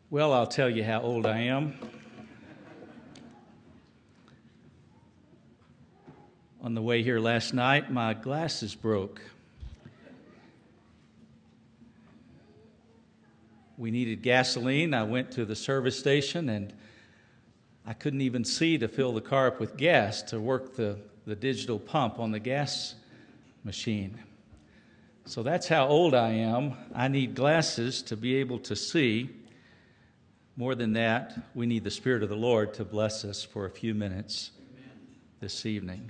Well, I'll tell you how old I am. On the way here last night, my glasses broke. We needed gasoline. I went to the service station and I couldn't even see to fill the car up with gas to work the digital pump on the gas machine. So that's how old I am. I need glasses to be able to see. More than that, we need the Spirit of the Lord to bless us for a few minutes this evening.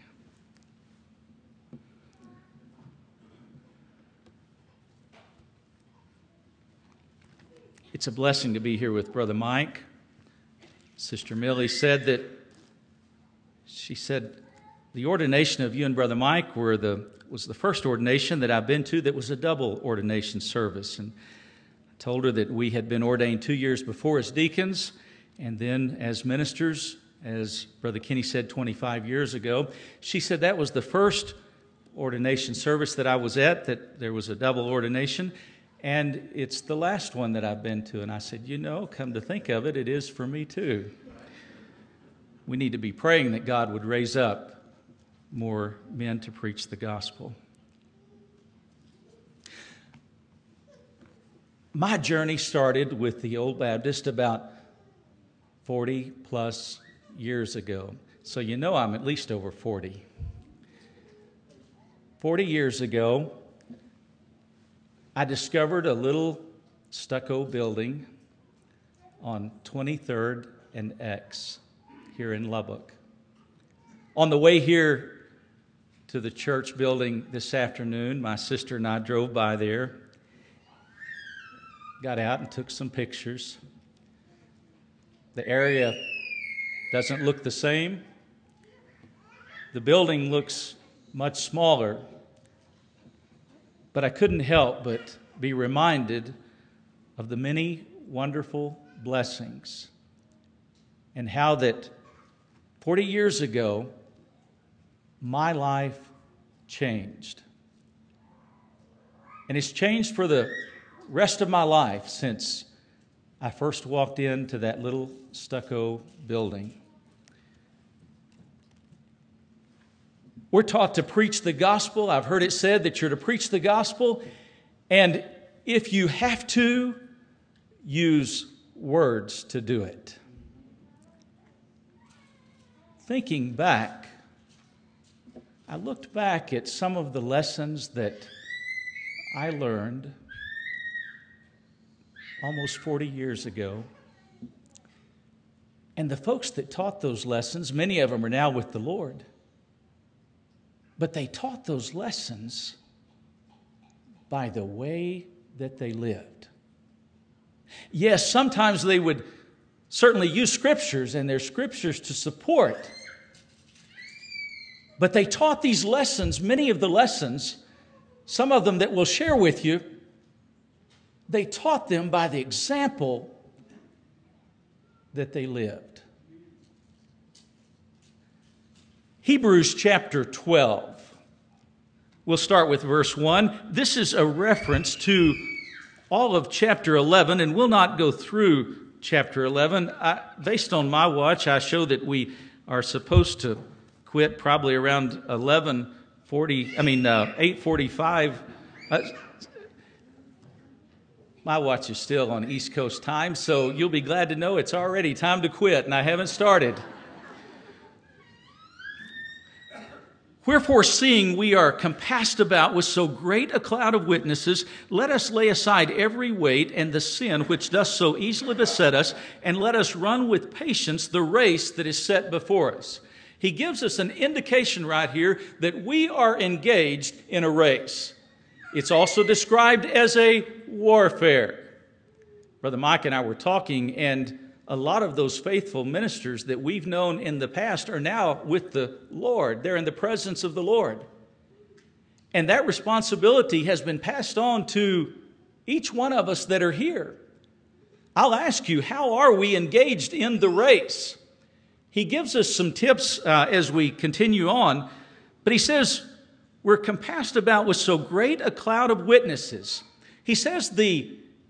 It's a blessing to be here with Brother Mike. Sister Millie said that, she said, the ordination of you and Brother Mike was the first ordination that I've been to that was a double ordination service. And I told her that we had been ordained 2 years before as deacons and then as ministers, as Brother Kenny said 25 years ago. She said that was the first ordination service that I was at, that there was a double ordination. And it's the last one that I've been to. And I said, come to think of it, it is for me too. We need to be praying that God would raise up more men to preach the gospel. My journey started with the Old Baptist about 40 plus years ago. So I'm at least over 40. 40 years ago, I discovered a little stucco building on 23rd and X here in Lubbock. On the way here to the church building this afternoon, my sister and I drove by there, got out and took some pictures. The area doesn't look the same. The building looks much smaller. But I couldn't help but be reminded of the many wonderful blessings and how that 40 years ago, my life changed. And it's changed for the rest of my life since I first walked into that little stucco building. We're taught to preach the gospel. I've heard it said that you're to preach the gospel, and if you have to, use words to do it. Thinking back, I looked back at some of the lessons that I learned almost 40 years ago. And the folks that taught those lessons, many of them are now with the Lord. But they taught those lessons by the way that they lived. Yes, sometimes they would certainly use scriptures and their scriptures to support. But they taught these lessons, many of the lessons, some of them that we'll share with you, they taught them by the example that they lived. Hebrews chapter 12. We'll start with verse 1. This is a reference to all of chapter 11, and we'll not go through chapter 11. Based on my watch, I show that we are supposed to quit probably around 8:45. My watch is still on East Coast time, so you'll be glad to know it's already time to quit, and I haven't started. Wherefore, seeing we are compassed about with so great a cloud of witnesses, let us lay aside every weight and the sin which doth so easily beset us, and let us run with patience the race that is set before us. He gives us an indication right here that we are engaged in a race. It's also described as a warfare. Brother Mike and I were talking, and a lot of those faithful ministers that we've known in the past are now with the Lord. They're in the presence of the Lord. And that responsibility has been passed on to each one of us that are here. I'll ask you, how are we engaged in the race? He gives us some tips as we continue on, but he says, we're compassed about with so great a cloud of witnesses. He says he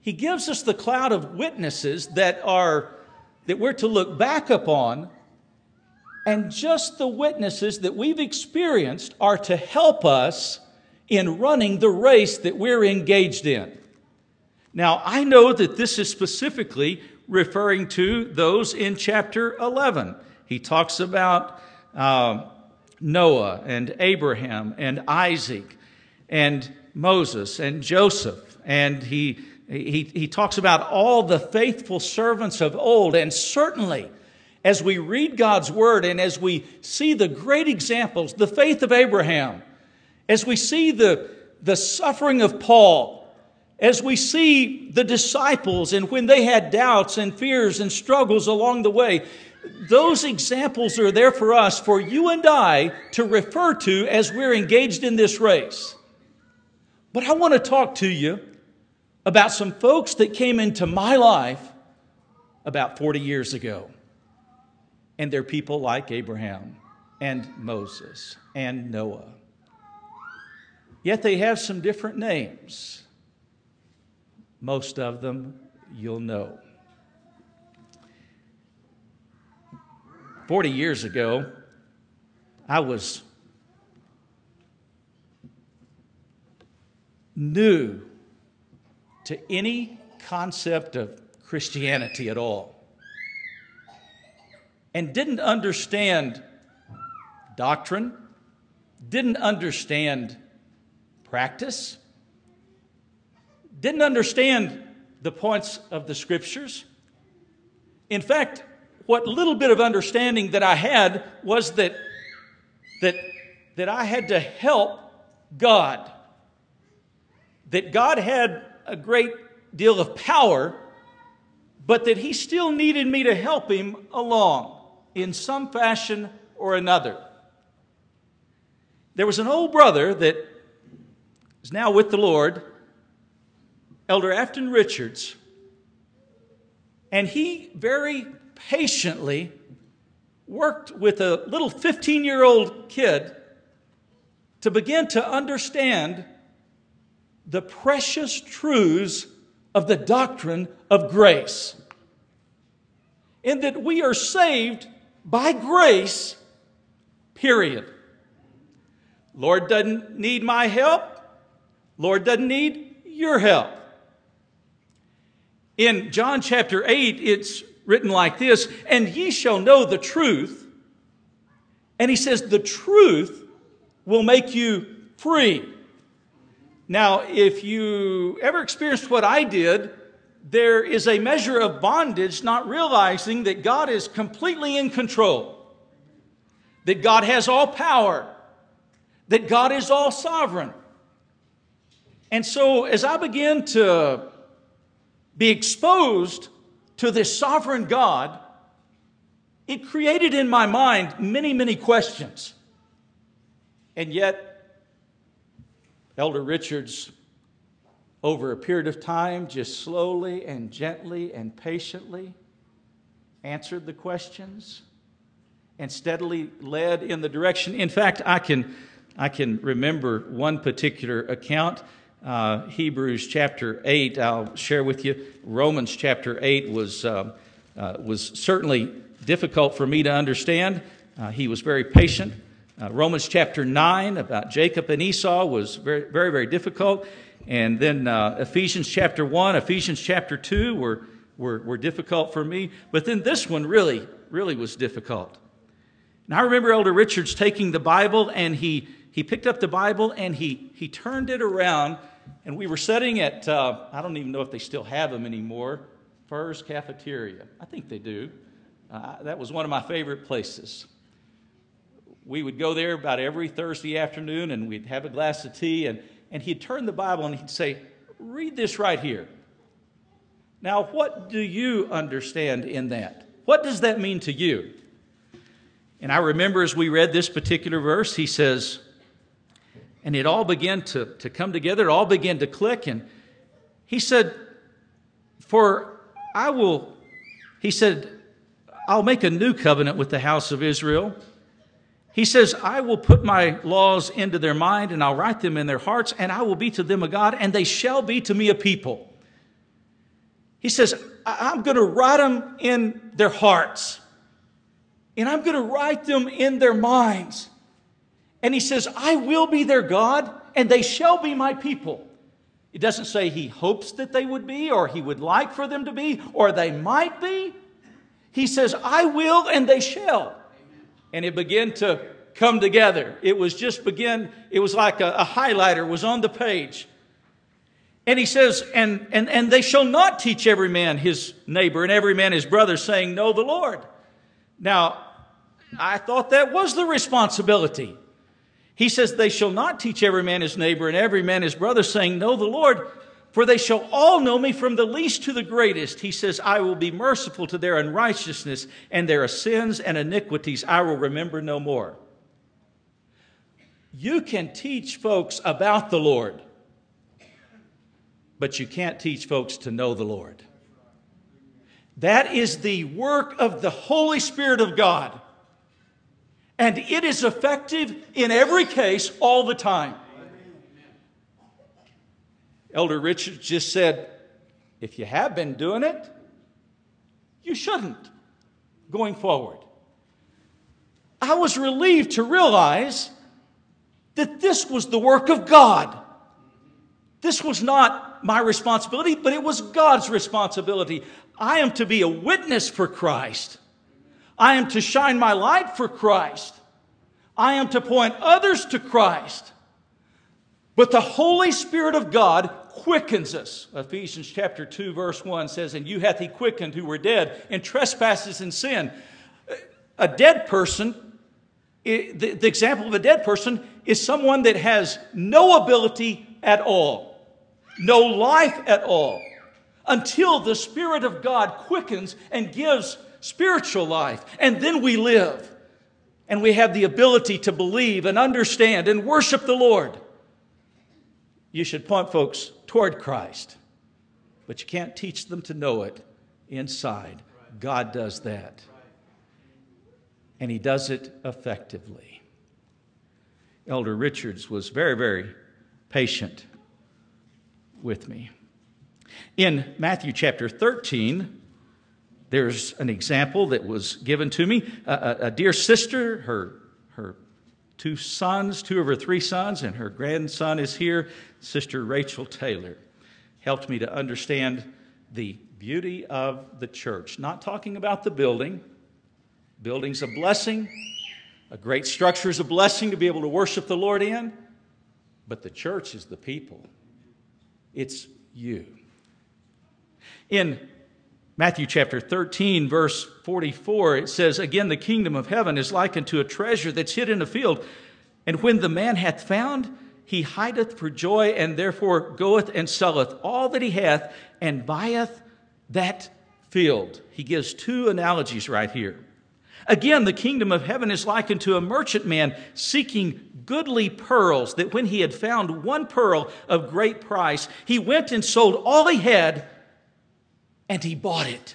He gives us the cloud of witnesses that we're to look back upon, and just the witnesses that we've experienced are to help us in running the race that we're engaged in. Now, I know that this is specifically referring to those in chapter 11. He talks about Noah and Abraham and Isaac and Moses and Joseph, and he talks about all the faithful servants of old. And certainly, as we read God's word and as we see the great examples, the faith of Abraham, as we see the suffering of Paul, as we see the disciples and when they had doubts and fears and struggles along the way, those examples are there for us, for you and I to refer to as we're engaged in this race. But I want to talk to you about some folks that came into my life about 40 years ago. And they're people like Abraham and Moses and Noah. Yet they have some different names. Most of them you'll know. 40 years ago, I was new to any concept of Christianity at all, and didn't understand doctrine, didn't understand practice, didn't understand the points of the Scriptures. In fact, what little bit of understanding that I had was that I had to help God. That God had a great deal of power, but that He still needed me to help Him along in some fashion or another. There was an old brother that is now with the Lord, Elder Afton Richards, and he very patiently worked with a little 15-year-old kid to begin to understand the precious truths of the doctrine of grace. In that we are saved by grace, period. Lord doesn't need my help. Lord doesn't need your help. In John chapter 8, it's written like this, and ye shall know the truth. And he says, the truth will make you free. Now, if you ever experienced what I did, there is a measure of bondage, not realizing that God is completely in control, that God has all power, that God is all sovereign. And so as I began to be exposed to this sovereign God, it created in my mind many, many questions. And yet, Elder Richards, over a period of time, just slowly and gently and patiently answered the questions and steadily led in the direction. In fact, I can remember one particular account. Hebrews chapter 8, I'll share with you. Romans chapter 8 was certainly difficult for me to understand. He was very patient. Romans chapter 9 about Jacob and Esau was very, very, very difficult. And then Ephesians chapter 1, Ephesians chapter 2 were difficult for me. But then this one really, really was difficult. And I remember Elder Richards taking the Bible, and he picked up the Bible and he turned it around, and we were sitting at, I don't even know if they still have them anymore, Furr's Cafeteria. I think they do. That was one of my favorite places. We would go there about every Thursday afternoon, and we'd have a glass of tea, and he'd turn the Bible and he'd say, read this right here. Now, what do you understand in that? What does that mean to you? And I remember as we read this particular verse, he says, and it all began to come together, it all began to click, and he said, I'll make a new covenant with the house of Israel. He says, I will put my laws into their mind, and I'll write them in their hearts, and I will be to them a God, and they shall be to me a people. He says, I'm going to write them in their hearts. And I'm going to write them in their minds. And he says, I will be their God, and they shall be my people. It doesn't say he hopes that they would be, or he would like for them to be, or they might be. He says, I will, and they shall. And it began to come together. It was like a highlighter was on the page. And he says, and they shall not teach every man his neighbor and every man his brother, saying, know the Lord. Now, I thought that was the responsibility. He says, they shall not teach every man his neighbor and every man his brother, saying, know the Lord, for they shall all know me from the least to the greatest. He says, I will be merciful to their unrighteousness, and their sins and iniquities I will remember no more. You can teach folks about the Lord, but you can't teach folks to know the Lord. That is the work of the Holy Spirit of God. And it is effective in every case all the time. Elder Richards just said, if you have been doing it, you shouldn't going forward. I was relieved to realize that this was the work of God. This was not my responsibility, but it was God's responsibility. I am to be a witness for Christ. I am to shine my light for Christ. I am to point others to Christ. But the Holy Spirit of God quickens us. Ephesians chapter 2 verse 1 says, and you hath he quickened who were dead in trespasses and sin. A dead person, the example of a dead person is someone that has no ability at all. No life at all. Until the Spirit of God quickens and gives spiritual life. And then we live. And we have the ability to believe and understand and worship the Lord. You should point folks toward Christ. But you can't teach them to know it inside. God does that. And He does it effectively. Elder Richards was very, very patient with me. In Matthew chapter 13, there's an example that was given to me. A dear sister, her two of her three sons, and her grandson is here, Sister Rachel Taylor, helped me to understand the beauty of the church. Not talking about the building. Building's a blessing. A great structure is a blessing to be able to worship the Lord in. But the church is the people. It's you. In Matthew chapter 13, verse 44, it says, again, the kingdom of heaven is likened to a treasure that's hid in a field. And when the man hath found, he hideth for joy, and therefore goeth and selleth all that he hath, and buyeth that field. He gives two analogies right here. Again, the kingdom of heaven is likened to a merchant man seeking goodly pearls, that when he had found one pearl of great price, he went and sold all he had, and he bought it.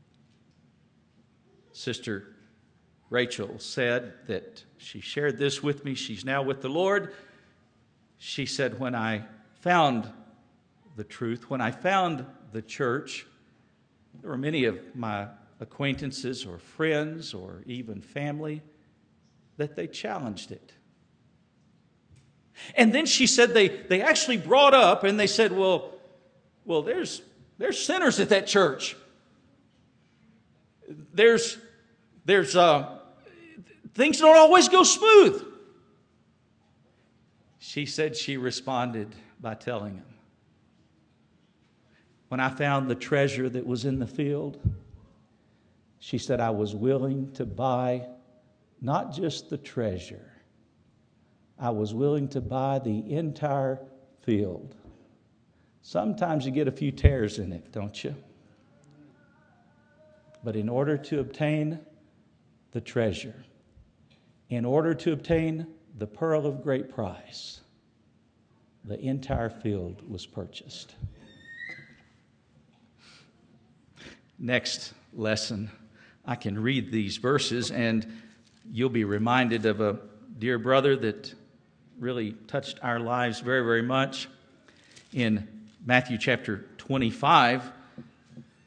Sister Rachel said that she shared this with me. She's now with the Lord. She said, when I found the truth, when I found the church, there were many of my acquaintances or friends or even family that they challenged it. And then she said they actually brought up and they said, well, there's sinners at that church. There's things don't always go smooth. She said she responded by telling him, when I found the treasure that was in the field, she said, I was willing to buy not just the treasure. I was willing to buy the entire field. Sometimes you get a few tears in it, don't you? But in order to obtain the treasure, in order to obtain the pearl of great price, the entire field was purchased. Next lesson, I can read these verses and you'll be reminded of a dear brother that really touched our lives very, very much. In Matthew chapter 25,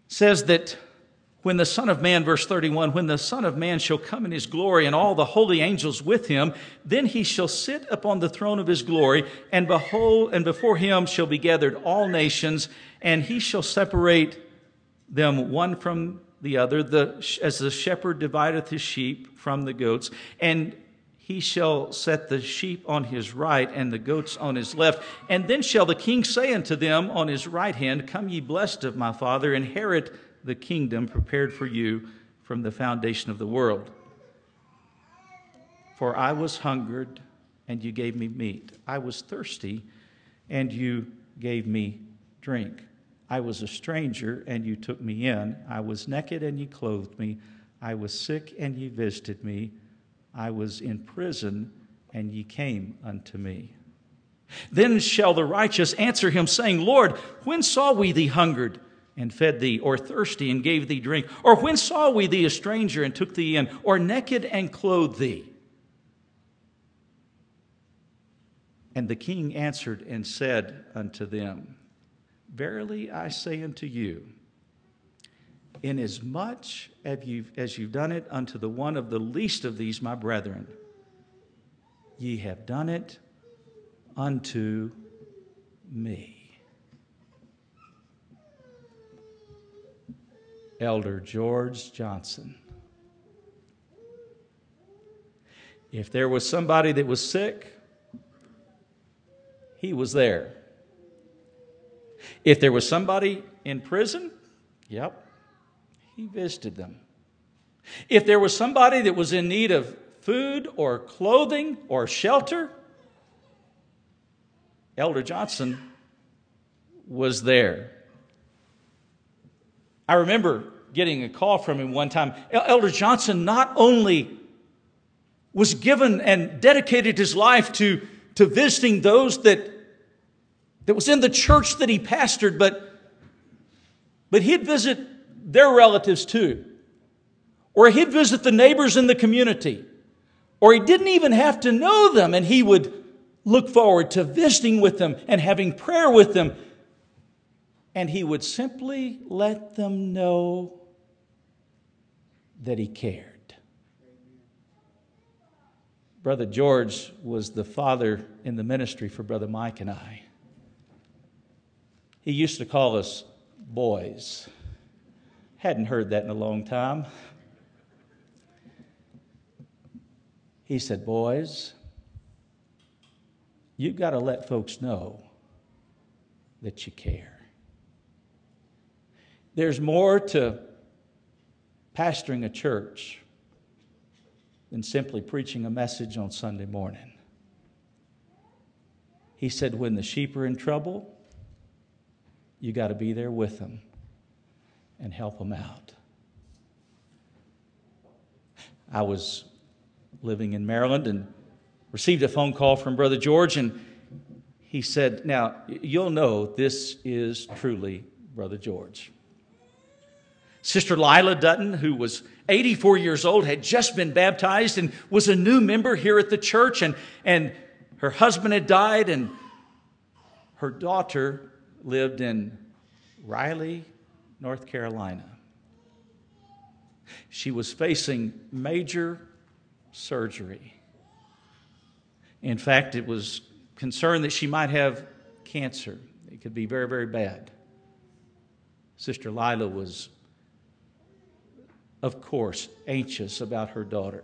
says that when the Son of Man, verse 31, when the Son of Man shall come in his glory and all the holy angels with him, then he shall sit upon the throne of his glory, and behold, and before him shall be gathered all nations, and he shall separate them one from the other, as the shepherd divideth his sheep from the goats, and he shall set the sheep on his right and the goats on his left. And then shall the king say unto them on his right hand, Come ye blessed of my Father, inherit the kingdom prepared for you from the foundation of the world. For I was hungered, and you gave me meat. I was thirsty, and you gave me drink. I was a stranger, and you took me in. I was naked, and you clothed me. I was sick, and ye visited me. I was in prison, and ye came unto me. Then shall the righteous answer him, saying, Lord, when saw we thee hungered, and fed thee, or thirsty, and gave thee drink? Or when saw we thee a stranger, and took thee in, or naked, and clothed thee? And the king answered and said unto them, Verily I say unto you, inasmuch as you've done it unto the one of the least of these my brethren, ye have done it unto me. Elder George Johnson. If there was somebody that was sick, he was there. If there was somebody in prison, yep, he visited them. If there was somebody that was in need of food or clothing or shelter, Elder Johnson was there. I remember getting a call from him one time. Elder Johnson not only was given and dedicated his life to visiting those that was in the church that he pastored, but he'd visit their relatives too. Or he'd visit the neighbors in the community. Or he didn't even have to know them, and he would look forward to visiting with them and having prayer with them. And he would simply let them know that he cared. Brother George was the father in the ministry for Brother Mike and I. He used to call us boys. Hadn't heard that in a long time. He said, boys, you've got to let folks know that you care. There's more to pastoring a church than simply preaching a message on Sunday morning. He said, when the sheep are in trouble, you got to be there with them and help them out. I was living in Maryland and received a phone call from Brother George, and he said, now, you'll know this is truly Brother George. Sister Lila Dutton, who was 84 years old, had just been baptized and was a new member here at the church, and her husband had died, and her daughter lived in Raleigh, North Carolina. She was facing major surgery. In fact, it was concerned that she might have cancer. It could be very, very bad. Sister Lila was, of course, anxious about her daughter.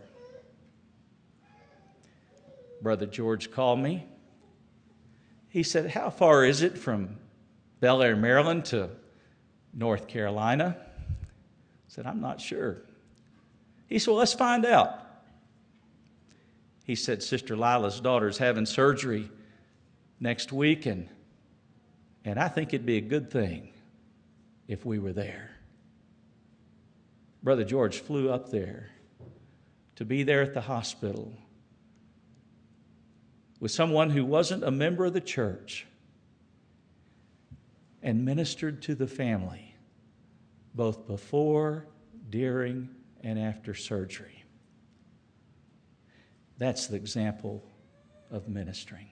Brother George called me. He said, how far is it from Bel Air, Maryland to North Carolina? I said, I'm not sure. He said, well, let's find out. He said, Sister Lila's daughter's having surgery next week, and I think it'd be a good thing if we were there. Brother George flew up there to be there at the hospital with someone who wasn't a member of the church and ministered to the family both before, during, and after surgery. That's the example of ministering.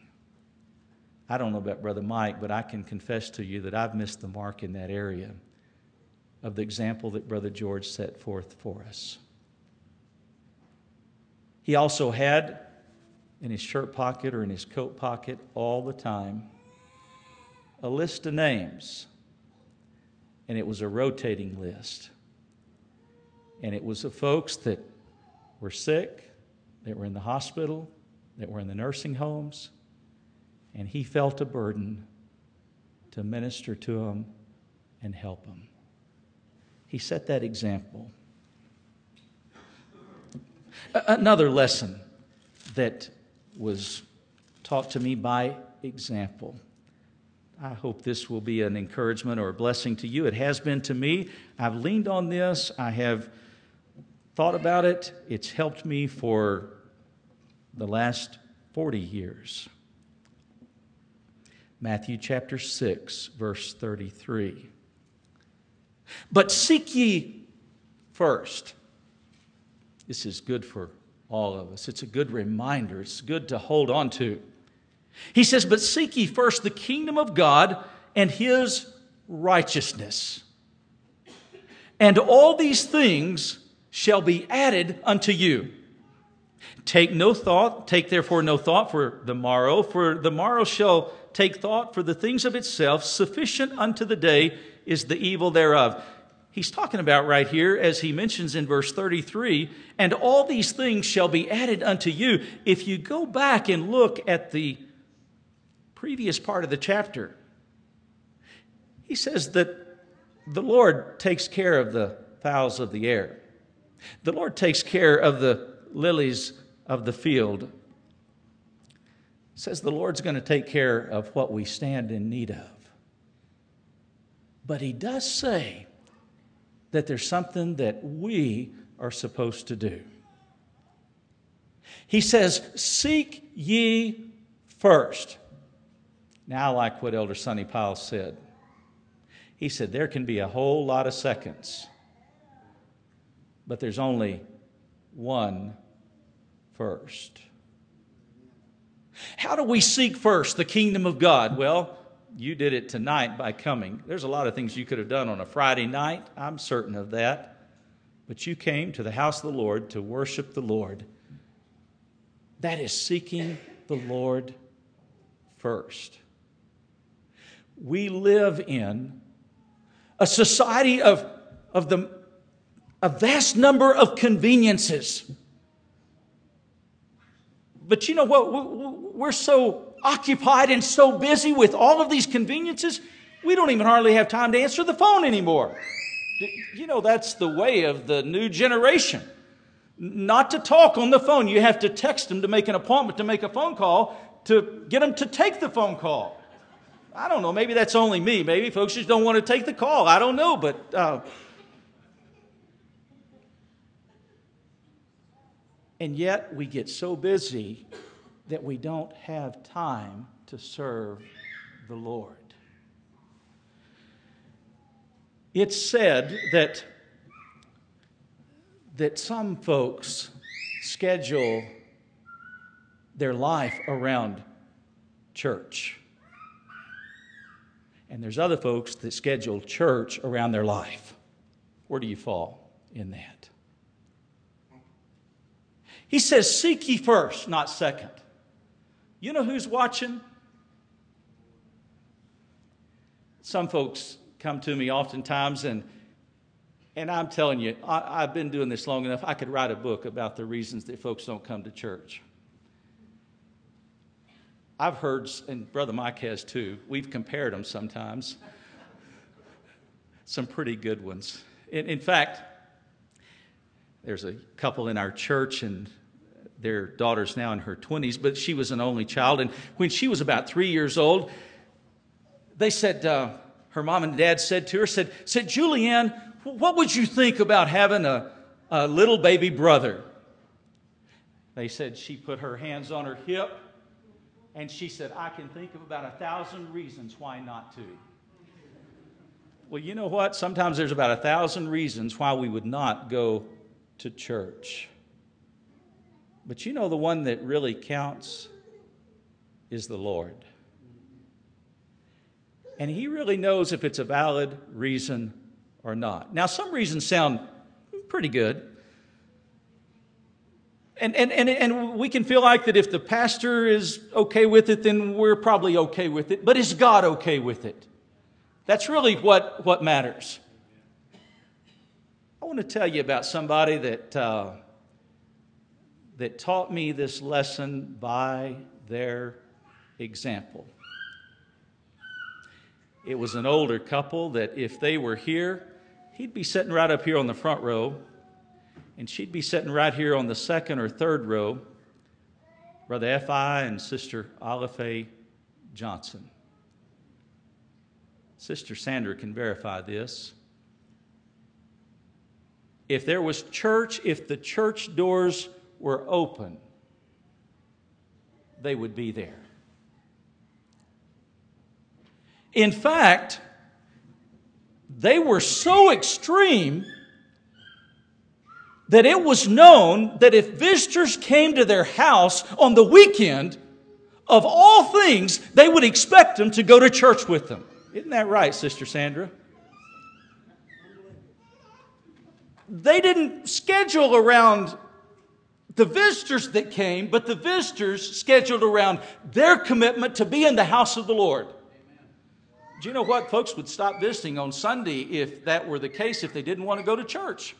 I don't know about Brother Mike, but I can confess to you that I've missed the mark in that area. of the example that Brother George set forth for us. He also had in his shirt pocket or in his coat pocket all the time a list of names, and it was a rotating list. And it was of folks that were sick, that were in the hospital, that were in the nursing homes, and he felt a burden to minister to them and help them. He set that example. Another lesson that was taught to me by example. I hope this will be an encouragement or a blessing to you. It has been to me. I've leaned on this. I have thought about it. It's helped me for the last 40 years. Matthew chapter 6, verse 33. But seek ye first. This is good for all of us. It's a good reminder. It's good to hold on to. He says, but seek ye first the kingdom of God and His righteousness. And all these things shall be added unto you. Take therefore no thought for the morrow shall take thought for the things of itself. Sufficient unto the day is the evil thereof. He's talking about right here, as he mentions in verse 33, and all these things shall be added unto you. If you go back and look at the previous part of the chapter, he says that the Lord takes care of the fowls of the air. The Lord takes care of the lilies of the field. It says the Lord's going to take care of what we stand in need of. But he does say that there's something that we are supposed to do. He says, seek ye first. Now, I like what Elder Sonny Powell said. He said, there can be a whole lot of seconds, but there's only one first. How do we seek first the kingdom of God? Well, you did it tonight by coming. There's a lot of things you could have done on a Friday night. I'm certain of that. But you came to the house of the Lord to worship the Lord. That is seeking the Lord first. We live in a society of a vast number of conveniences. But you know what? We're so occupied and so busy with all of these conveniences, we don't even hardly have time to answer the phone anymore. You know, that's the way of the new generation. Not to talk on the phone. You have to text them to make an appointment to make a phone call to get them to take the phone call. I don't know. Maybe that's only me. Maybe folks just don't want to take the call. I don't know. But and yet we get so busy that we don't have time to serve the Lord. It's said that some folks schedule their life around church. And there's other folks that schedule church around their life. Where do you fall in that? He says, seek ye first, not second. You know who's watching? Some folks come to me oftentimes, and I'm telling you, I've been doing this long enough, I could write a book about the reasons that folks don't come to church. I've heard, and Brother Mike has too, we've compared them sometimes, some pretty good ones. In fact, there's a couple in our church, and their daughter's now in her 20s, but she was an only child, and when she was about 3 years old, they said, her mom and dad said to her, said, Julianne, what would you think about having a little baby brother? They said she put her hands on her hip, and she said, I can think of about 1,000 reasons why not to. Well, you know what? Sometimes there's about 1,000 reasons why we would not go to church. But you know the one that really counts is the Lord. And He really knows if it's a valid reason or not. Now, some reasons sound pretty good. And we can feel like that if the pastor is okay with it, then we're probably okay with it. But is God okay with it? That's really what matters. I want to tell you about somebody that taught me this lesson by their example. It was an older couple that if they were here, he'd be sitting right up here on the front row, and she'd be sitting right here on the second or third row, Brother F.I. and Sister Olive Johnson. Sister Sandra can verify this. If there was church, if the church doors were open, they would be there. In fact, they were so extreme that it was known that if visitors came to their house on the weekend, of all things, they would expect them to go to church with them. Isn't that right, Sister Sandra? They didn't schedule around the visitors that came, but the visitors scheduled around their commitment to be in the house of the Lord. Do you know what? Folks would stop visiting on Sunday if that were the case, if they didn't want to go to church.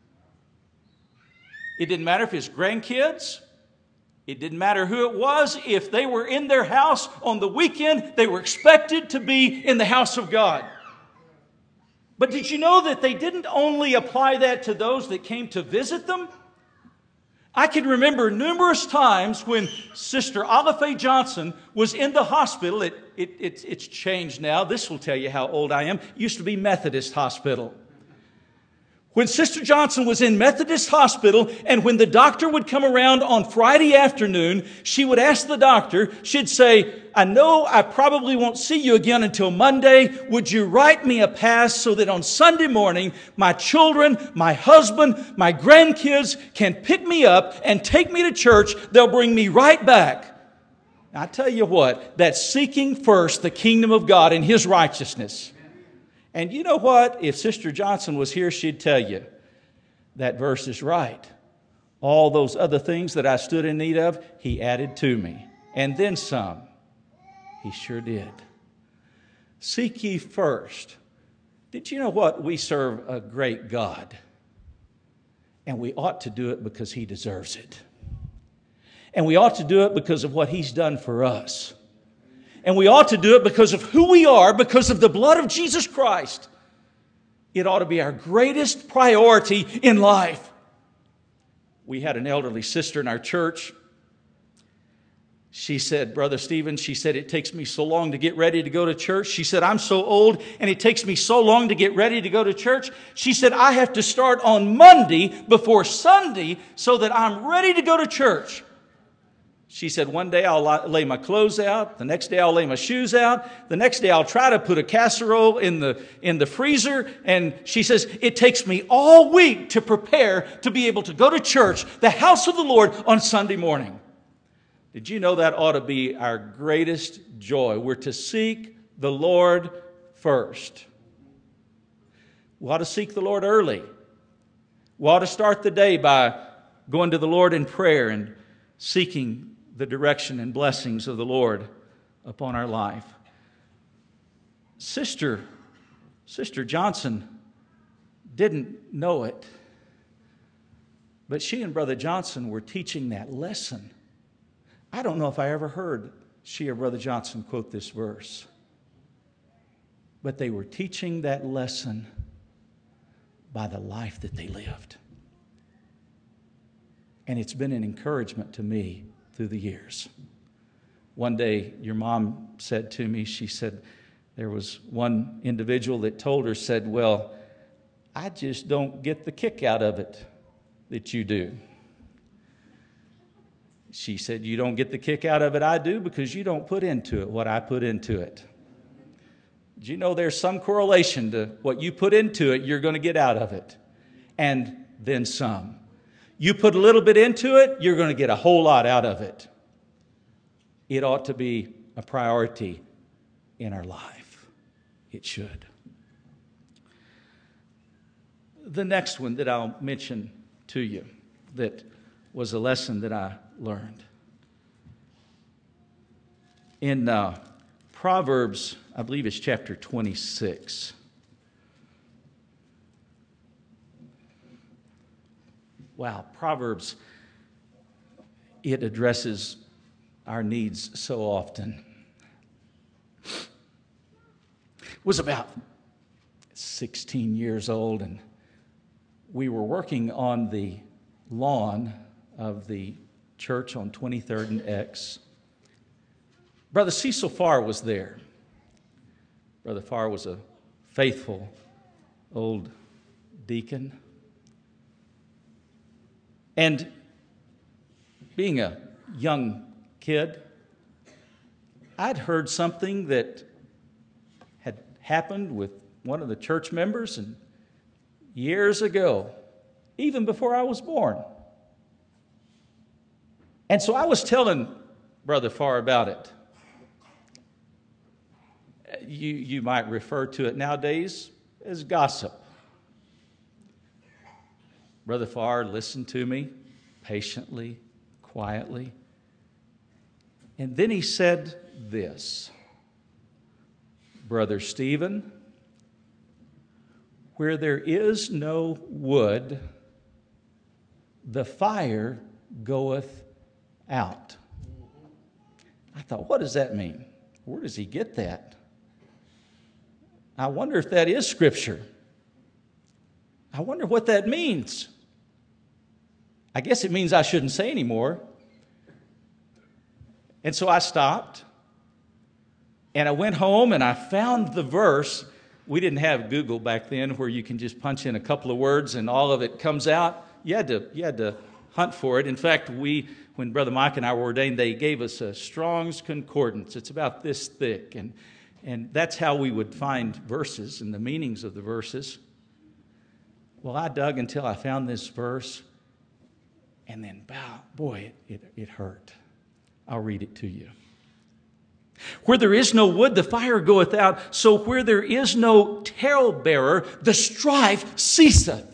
It didn't matter if it's grandkids. It didn't matter who it was. If they were in their house on the weekend, they were expected to be in the house of God. But did you know that they didn't only apply that to those that came to visit them? I can remember numerous times when Sister Olive Johnson was in the hospital. It's changed now. This will tell you how old I am. It used to be Methodist Hospital. When Sister Johnson was in Methodist Hospital, and when the doctor would come around on Friday afternoon, she would ask the doctor, she'd say, I know I probably won't see you again until Monday. Would you write me a pass so that on Sunday morning, my children, my husband, my grandkids can pick me up and take me to church? They'll bring me right back. I tell you what, that's seeking first the kingdom of God and His righteousness. And you know what? If Sister Johnson was here, she'd tell you that verse is right. All those other things that I stood in need of, He added to me. And then some. He sure did. Seek ye first. Did you know what? We serve a great God. And we ought to do it because He deserves it. And we ought to do it because of what He's done for us. And we ought to do it because of who we are, because of the blood of Jesus Christ. It ought to be our greatest priority in life. We had an elderly sister in our church. She said, Brother Stephen, she said, it takes me so long to get ready to go to church. She said, I'm so old and it takes me so long to get ready to go to church. She said, I have to start on Monday before Sunday so that I'm ready to go to church. She said, one day I'll lay my clothes out. The next day I'll lay my shoes out. The next day I'll try to put a casserole in the freezer. And she says, it takes me all week to prepare to be able to go to church, the house of the Lord, on Sunday morning. Did you know that ought to be our greatest joy? We're to seek the Lord first. We ought to seek the Lord early. We ought to start the day by going to the Lord in prayer and seeking the direction and blessings of the Lord upon our life. Sister Johnson didn't know it, but she and Brother Johnson were teaching that lesson. I don't know if I ever heard she or Brother Johnson quote this verse, but they were teaching that lesson by the life that they lived. And it's been an encouragement to me through the years. One day, your mom said to me, she said, there was one individual that told her, said, well, I just don't get the kick out of it that you do. She said, you don't get the kick out of it I do because you don't put into it what I put into it. Do you know there's some correlation to what you put into it, you're going to get out of it. And then some. You put a little bit into it, you're going to get a whole lot out of it. It ought to be a priority in our life. It should. The next one that I'll mention to you that was a lesson that I learned. In Proverbs, I believe it's chapter 26. Wow, Proverbs, it addresses our needs so often. Was about 16 years old, and we were working on the lawn of the church on 23rd and X. Brother Cecil Farr was there. Brother Farr was a faithful old deacon. And being a young kid, I'd heard something that had happened with one of the church members and years ago, even before I was born. And so I was telling Brother Farr about it. You might refer to it nowadays as gossip. Brother Farr listened to me patiently, quietly. And then he said this, Brother Stephen, where there is no wood, the fire goeth out. I thought, what does that mean? Where does he get that? I wonder if that is Scripture. I wonder what that means. I guess it means I shouldn't say anymore. And so I stopped, and I went home, and I found the verse. We didn't have Google back then where you can just punch in a couple of words and all of it comes out. You had to hunt for it. In fact, when Brother Mike and I were ordained, they gave us a Strong's Concordance. It's about this thick, and that's how we would find verses and the meanings of the verses. Well, I dug until I found this verse, and then, boy, it hurt. I'll read it to you. Where there is no wood, the fire goeth out. So where there is no talebearer, the strife ceaseth.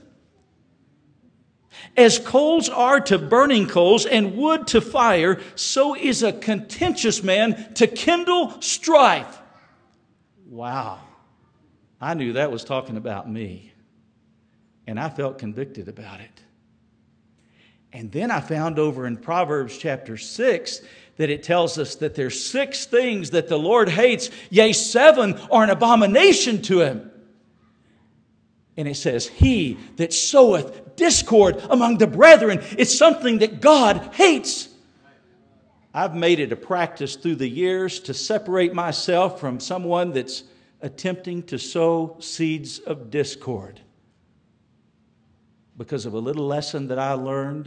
As coals are to burning coals and wood to fire, so is a contentious man to kindle strife. Wow. I knew that was talking about me. And I felt convicted about it. And then I found over in Proverbs chapter 6 that it tells us that there's 6 things that the Lord hates, yea, 7 are an abomination to Him. And it says, he that soweth discord among the brethren, it's something that God hates. I've made it a practice through the years to separate myself from someone that's attempting to sow seeds of discord. Because of a little lesson that I learned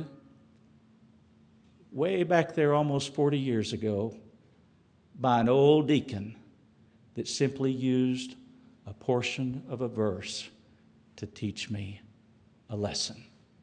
way back there almost 40 years ago by an old deacon that simply used a portion of a verse to teach me a lesson.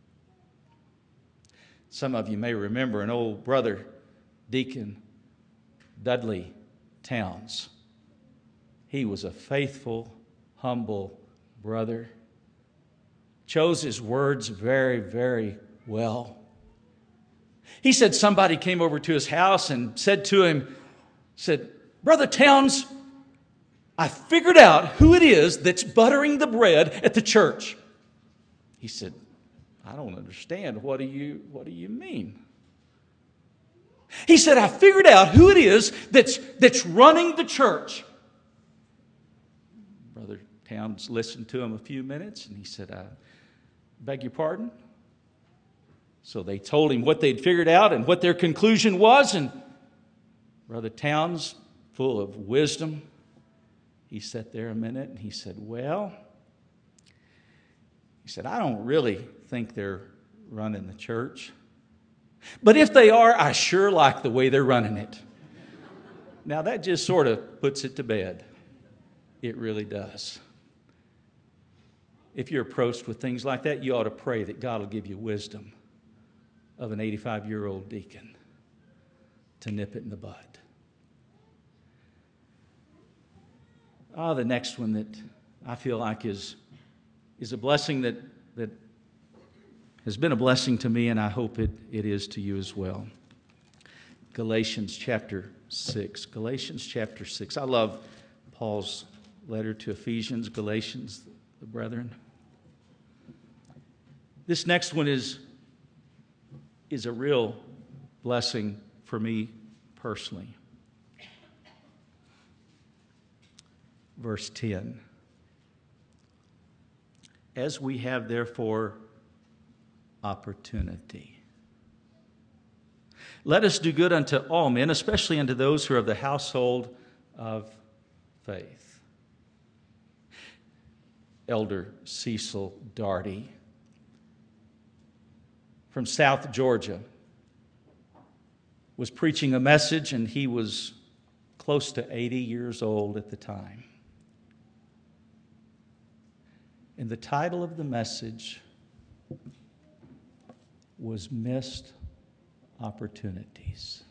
Some of you may remember an old brother, Deacon Dudley Towns. He was a faithful, humble brother. Chose his words very, very well. He said somebody came over to his house and said to him, Brother Towns, I figured out who it is that's buttering the bread at the church. He said, I don't understand. What do you mean? He said, I figured out who it is that's running the church. Brother Towns listened to him a few minutes and he said, I beg your pardon? So they told him what they'd figured out and what their conclusion was. And Brother Towns, full of wisdom, he sat there a minute and he said, I don't really think they're running the church. But if they are, I sure like the way they're running it. Now that just sort of puts it to bed. It really does. If you're approached with things like that, you ought to pray that God will give you wisdom of an 85-year-old deacon to nip it in the bud. The next one that I feel like is a blessing that that has been a blessing to me, and I hope it is to you as well. Galatians chapter 6. Galatians chapter 6. I love Paul's letter to Ephesians, Galatians, the brethren. This next one is a real blessing for me personally. Verse 10. As we have therefore opportunity, let us do good unto all men, especially unto those who are of the household of faith. Elder Cecil Darty from South Georgia was preaching a message, and he was close to 80 years old at the time. And the title of the message was Missed Opportunities.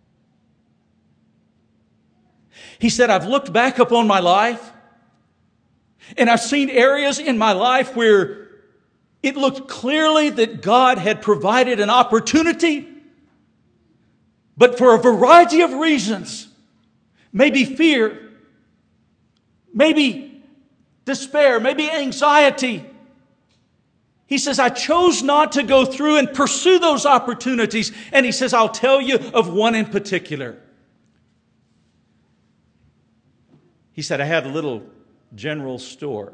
He said, I've looked back upon my life, and I've seen areas in my life where it looked clearly that God had provided an opportunity, but for a variety of reasons, maybe fear, maybe despair, maybe anxiety, he says, I chose not to go through and pursue those opportunities. And he says, I'll tell you of one in particular. He said, I had a little general store.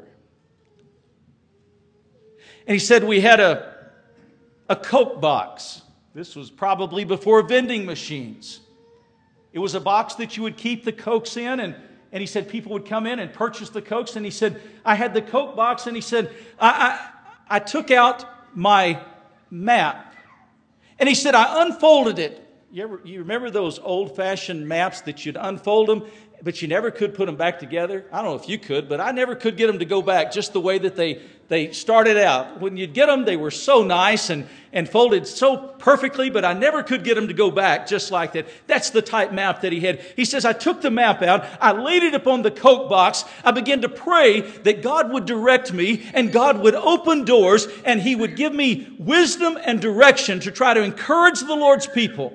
And he said, we had a Coke box. This was probably before vending machines. It was a box that you would keep the Cokes in, and he said people would come in and purchase the Cokes. And he said, I had the Coke box, and he said, I took out my map. And he said, I unfolded it. You remember those old-fashioned maps that you'd unfold them, but you never could put them back together? I don't know if you could, but I never could get them to go back just the way that they started out. When you'd get them, they were so nice and folded so perfectly, but I never could get them to go back just like that. That's the type map that he had. He says, I took the map out, I laid it upon the Coke box, I began to pray that God would direct me and God would open doors and He would give me wisdom and direction to try to encourage the Lord's people.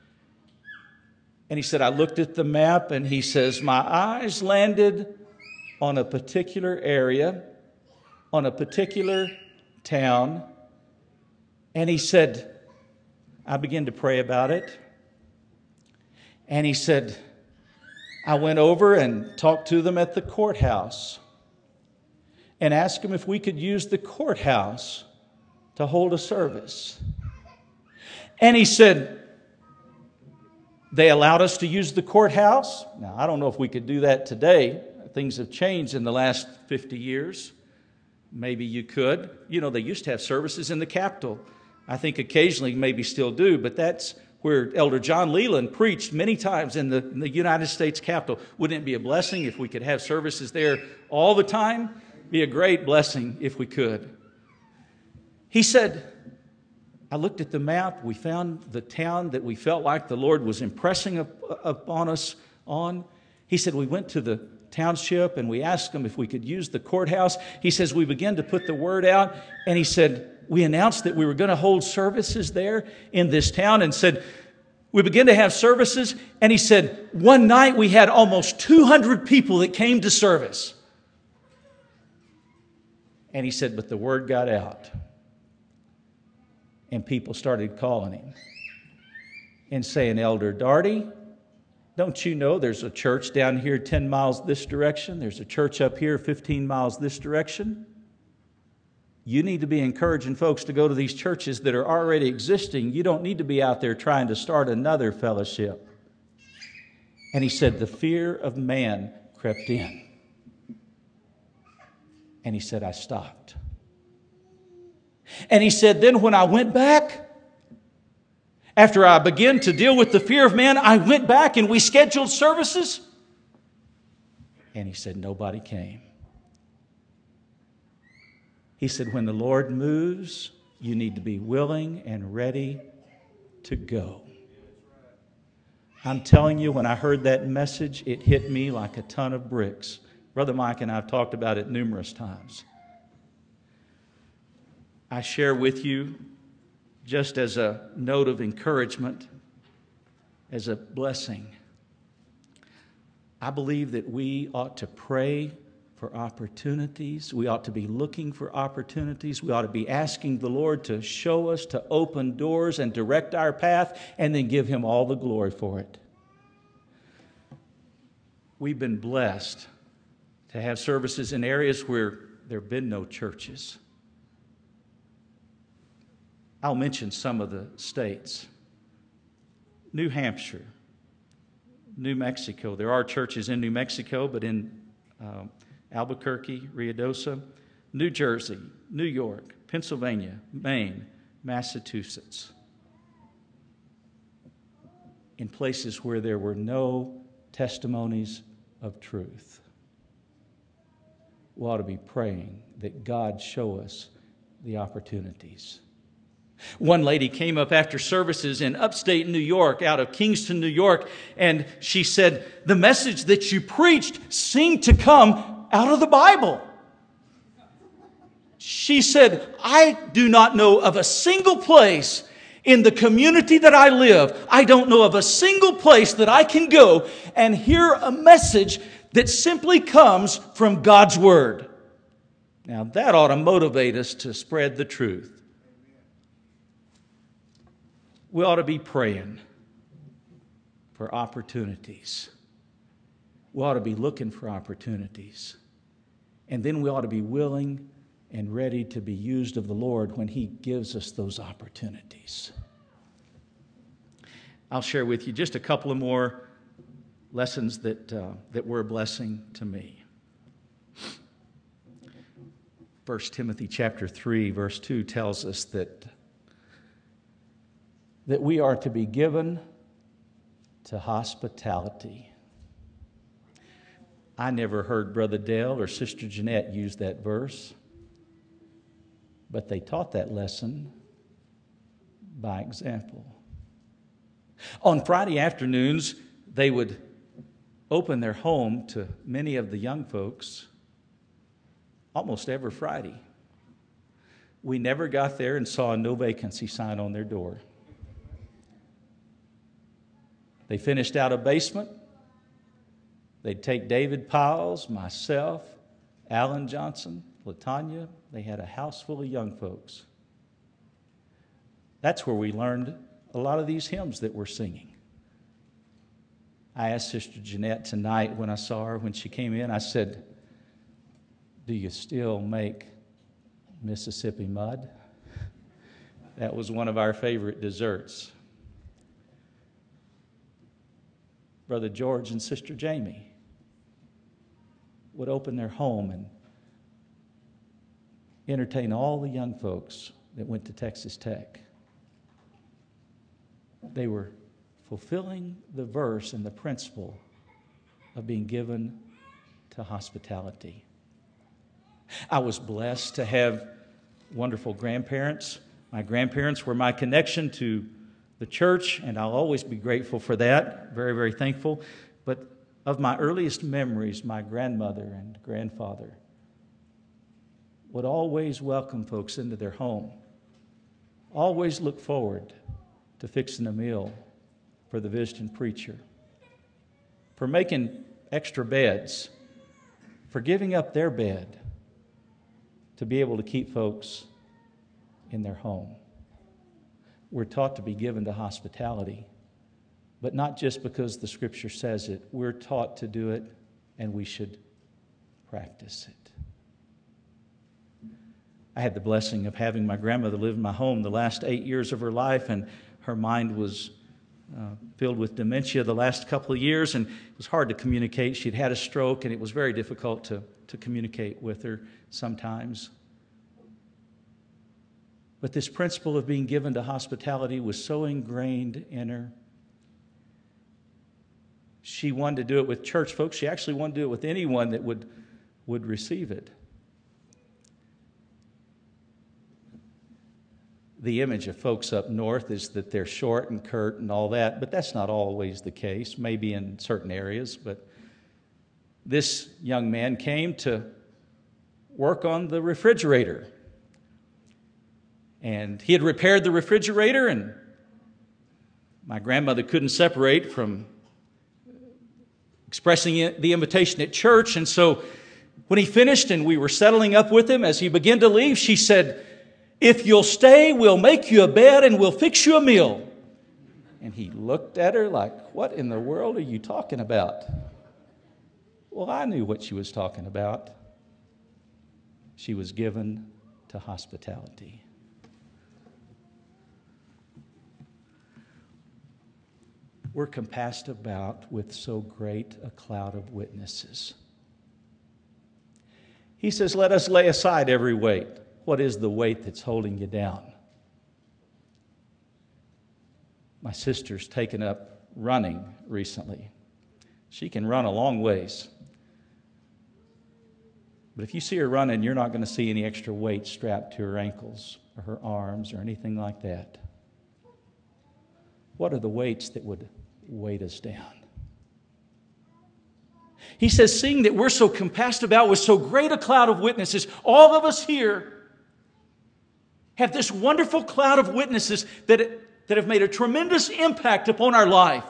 And he said, I looked at the map, and he says, my eyes landed on a particular area, on a particular town. And he said, I began to pray about it. And he said, I went over and talked to them at the courthouse and asked them if we could use the courthouse to hold a service. And he said, they allowed us to use the courthouse. Now, I don't know if we could do that today. Things have changed in the last 50 years. Maybe you could. You know, they used to have services in the Capitol. I think occasionally maybe still do, but that's where Elder John Leland preached many times in the United States Capitol. Wouldn't it be a blessing if we could have services there all the time? Be a great blessing if we could. He said, I looked at the map. We found the town that we felt like the Lord was impressing upon us on. He said, we went to the township and we asked them if we could use the courthouse. He says, we began to put the word out. And he said, we announced that we were going to hold services there in this town, and said, we began to have services. And he said, one night we had almost 200 people that came to service. And he said, but the word got out. And people started calling him and saying, Elder Darty, don't you know there's a church down here 10 miles this direction? There's a church up here 15 miles this direction. You need to be encouraging folks to go to these churches that are already existing. You don't need to be out there trying to start another fellowship. And he said, the fear of man crept in. And he said, I stopped. And he said, then when I went back, after I began to deal with the fear of man, I went back and we scheduled services. And he said, nobody came. He said, when the Lord moves, you need to be willing and ready to go. I'm telling you, when I heard that message, it hit me like a ton of bricks. Brother Mike and I have talked about it numerous times. I share with you, just as a note of encouragement, as a blessing, I believe that we ought to pray for opportunities. We ought to be looking for opportunities. We ought to be asking the Lord to show us, to open doors and direct our path, and then give Him all the glory for it. We've been blessed to have services in areas where there have been no churches. I'll mention some of the states. New Hampshire, New Mexico. There are churches in New Mexico, but in Albuquerque, Ruidoso, New Jersey, New York, Pennsylvania, Maine, Massachusetts. In places where there were no testimonies of truth. We ought to be praying that God show us the opportunities. One lady came up after services in upstate New York, out of Kingston, New York, and she said, "The message that you preached seemed to come out of the Bible." She said, "I do not know of a single place in the community that I live. I don't know of a single place that I can go and hear a message that simply comes from God's Word." Now that ought to motivate us to spread the truth. We ought to be praying for opportunities. We ought to be looking for opportunities. And then we ought to be willing and ready to be used of the Lord when He gives us those opportunities. I'll share with you just a couple of more lessons that were a blessing to me. 1 Timothy chapter 3, verse 2 tells us that we are to be given to hospitality. I never heard Brother Dale or Sister Jeanette use that verse, but they taught that lesson by example. On Friday afternoons, they would open their home to many of the young folks almost every Friday. We never got there and saw a no vacancy sign on their door. They finished out a basement. They'd take David Piles, myself, Alan Johnson, LaTanya. They had a house full of young folks. That's where we learned a lot of these hymns that we're singing. I asked Sister Jeanette tonight when I saw her, when she came in, I said, "Do you still make Mississippi mud?" That was one of our favorite desserts. Brother George and Sister Jamie would open their home and entertain all the young folks that went to Texas Tech. They were fulfilling the verse and the principle of being given to hospitality. I was blessed to have wonderful grandparents. My grandparents were my connection to the church, and I'll always be grateful for that. Very, very thankful. But of my earliest memories, my grandmother and grandfather would always welcome folks into their home. Always look forward to fixing a meal for the visiting preacher, for making extra beds, for giving up their bed to be able to keep folks in their home. We're taught to be given to hospitality, but not just because the Scripture says it. We're taught to do it, and we should practice it. I had the blessing of having my grandmother live in my home the last 8 years of her life, and her mind was filled with dementia the last couple of years, and it was hard to communicate. She'd had a stroke, and it was very difficult to communicate with her sometimes. But this principle of being given to hospitality was so ingrained in her. She wanted to do it with church folks. She actually wanted to do it with anyone that would receive it. The image of folks up north is that they're short and curt and all that, but that's not always the case, maybe in certain areas. But this young man came to work on the refrigerator. And he had repaired the refrigerator, and my grandmother couldn't separate from expressing the invitation at church. And so when he finished and we were settling up with him, as he began to leave, she said, "If you'll stay, we'll make you a bed and we'll fix you a meal." And he looked at her like, "What in the world are you talking about?" Well, I knew what she was talking about. She was given to hospitality. We're compassed about with so great a cloud of witnesses. He says, let us lay aside every weight. What is the weight that's holding you down? My sister's taken up running recently. She can run a long ways. But if you see her running, you're not going to see any extra weight strapped to her ankles or her arms or anything like that. What are the weights that would weight us down? He says, seeing that we're so compassed about with so great a cloud of witnesses, all of us here have this wonderful cloud of witnesses that have made a tremendous impact upon our life.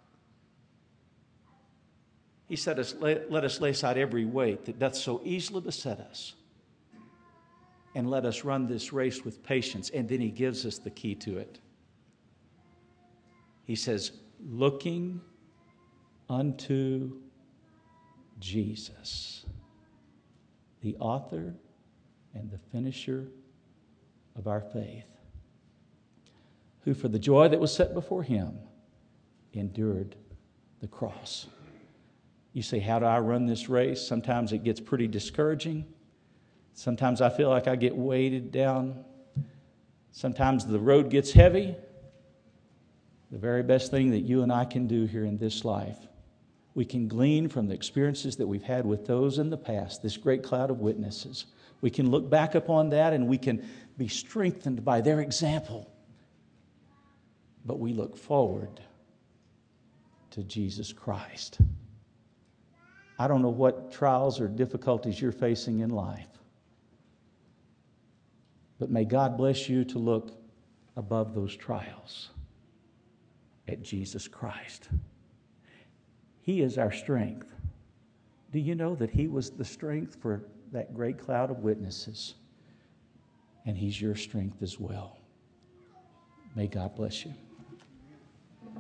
He said, let us lay aside every weight that doth so easily beset us, and let us run this race with patience. And then he gives us the key to it. He says, looking unto Jesus, the author and the finisher of our faith, who for the joy that was set before him endured the cross. You say, how do I run this race? Sometimes it gets pretty discouraging. Sometimes I feel like I get weighted down. Sometimes the road gets heavy. The very best thing that you and I can do here in this life, we can glean from the experiences that we've had with those in the past, this great cloud of witnesses. We can look back upon that and we can be strengthened by their example. But we look forward to Jesus Christ. I don't know what trials or difficulties you're facing in life, but may God bless you to look above those trials at Jesus Christ. He is our strength. Do you know that He was the strength for that great cloud of witnesses? And He's your strength as well. May God bless you.